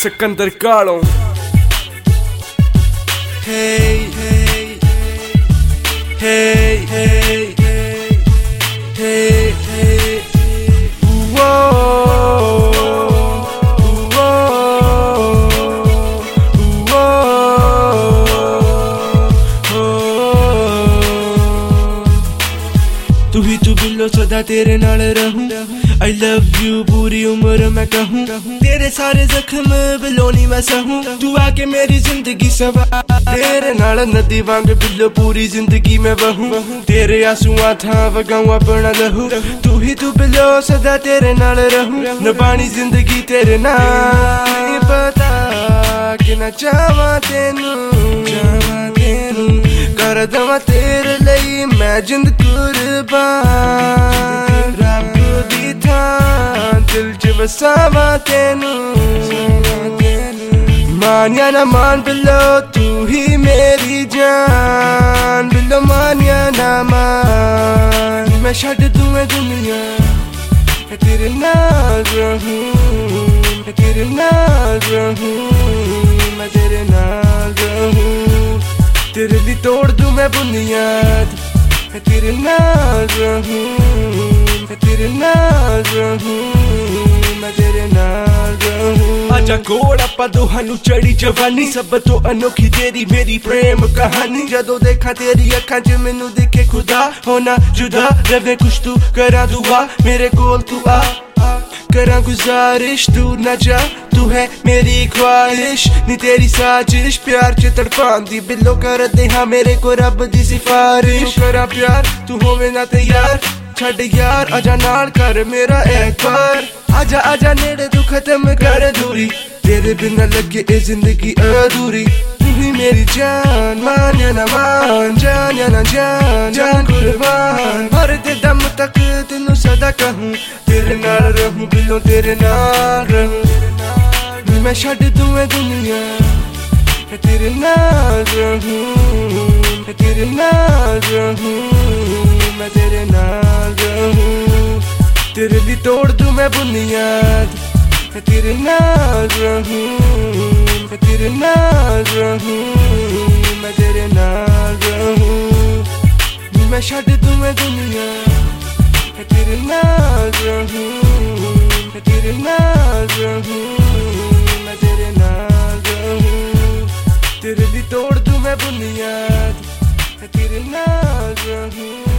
सिकंदर कालों। Hey, hey, hey, hey, hey, hey, whoa, तू ही तू बिल्लो सदा तेरे नाल रहूं। I love you पूरी उम्र मैं कहूं। तेरे सारे जख्म बिल्लो नी मैं सहूं। तू आके मेरी जिंदगी सवार। तेरे नाल नदी वांग बिल्लो पूरी जिंदगी में बहूं। तेरे आंसुआं था वगाऊं अपना लहू। तू ही तू बिल्लो सदा तेरे नाल रहूं। नभानी जिंदगी तेरे नाल पता कि ना चाहवा तेनू कर दवा तेरे लिए मैं जिंद कुर्बान। रब दी थां दिल च वसावा तेनू। मान या ना मान बिल्लो तू ही मेरी जान। बिल्लो मान या ना मान मैं छड्ड दूं दुनिया तेरे नाल रहूं। तेरे नाल रहूं मैं तेरे नाल रहूं। तेरे लिए तोड़ दूं मैं बुनियाद तेरे नाल रहूं। तेरे नाल रहूं मैं तेरे नाल रहूं। आजा कोड़ अपा दोहानू चढ़ी जवानी सब तो अनोखी तेरी मेरी प्रेम कहानी। जदों देखा तेरी अखां च मैनू दिखे खुदा होना जुदा रवे कुछ तू करा दुआ मेरे कोल तू आ। करा गुजारिश दूर न जा तू है मेरी ख्वाहिश नी तेरी साजिश। प्यार च तड़पांदी बिल्लो कर दे हाँ मेरे को रब दी सिफारिश। करा प्यार तू होवे ना तैयार छड़ यार आजा नाल कर मेरा एक बार। आजा आजा नेड़े तू खत्म कर दूरी तेरे बिना लगे ए जिंदगी अधूरी। तू ही मेरी जान मान या ना मान जान या ना जान जान कुर्बान। मरते दम तक तेनू सदा कहूं तेरे नाल रहूं बिल्लो तेरे नाल रहूं। मैं छड्ड दूं दुनिया तेरे नाल रहूं। तेरे नाल रहूं मैं तेरे नाल रहूं। तेरे लिए तोड़ दूं मैं बुनियाद तेरे नाल रहूं। तेरे नाल रहूं मैं तेरे नाल रहूं। मैं छड्ड दूं दुनिया तेरे नाल रहूं। तेरे नाल रहूं मैं तेरे नाल रहूं। तेरे लिए तोड़ दूं मैं बुनियाद तेरे नाल रहूं।